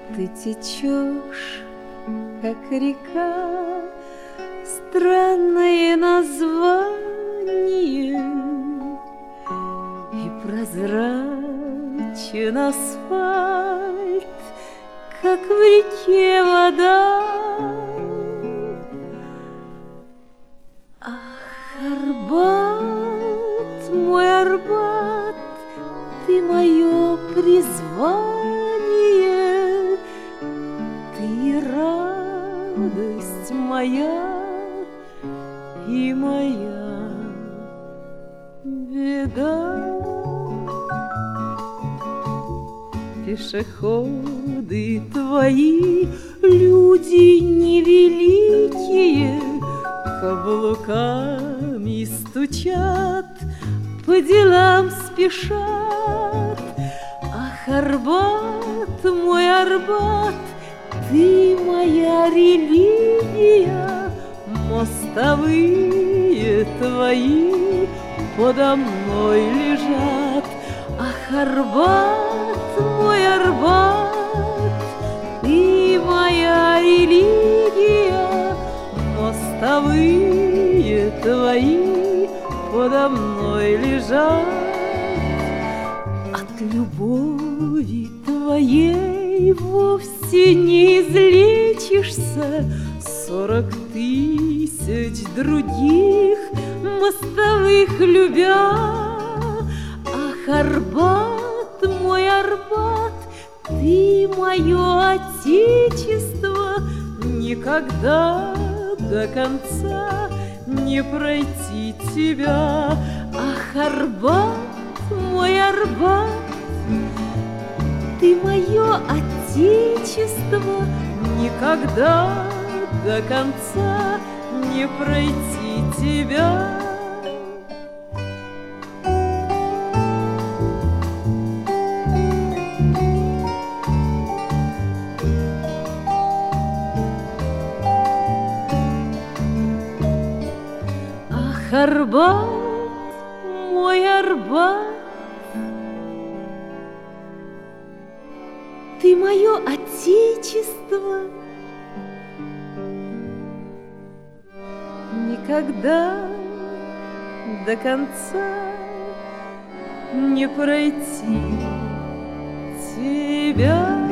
Ты течешь, как река, странное название, и прозрачен асфальт, как в реке вода. Ах, Арбат, мой Арбат, ты мое призвание, ты радость моя и моя беда. Пешеходы твои, люди невеликие, каблуками стучат, по делам спешат. Ах, Арбат, мой Арбат, ты моя религия, мостовые твои подо мной лежат. Ах, Арбат, мой Арбат, ты моя религия, мостовые твои подо мной лежат. От любови твоей вовсе не излечишься, 40 000 других мостовых любя. Ах, Арбат, мой Арбат, ты мое отечество, никогда до конца не пройти тебя. Ах, Арбат, мой Арбат, ты мое отечество, никогда до конца не пройти тебя. Ах, Арбат, мой Арбат, ты мое отечество, никогда до конца не пройти тебя.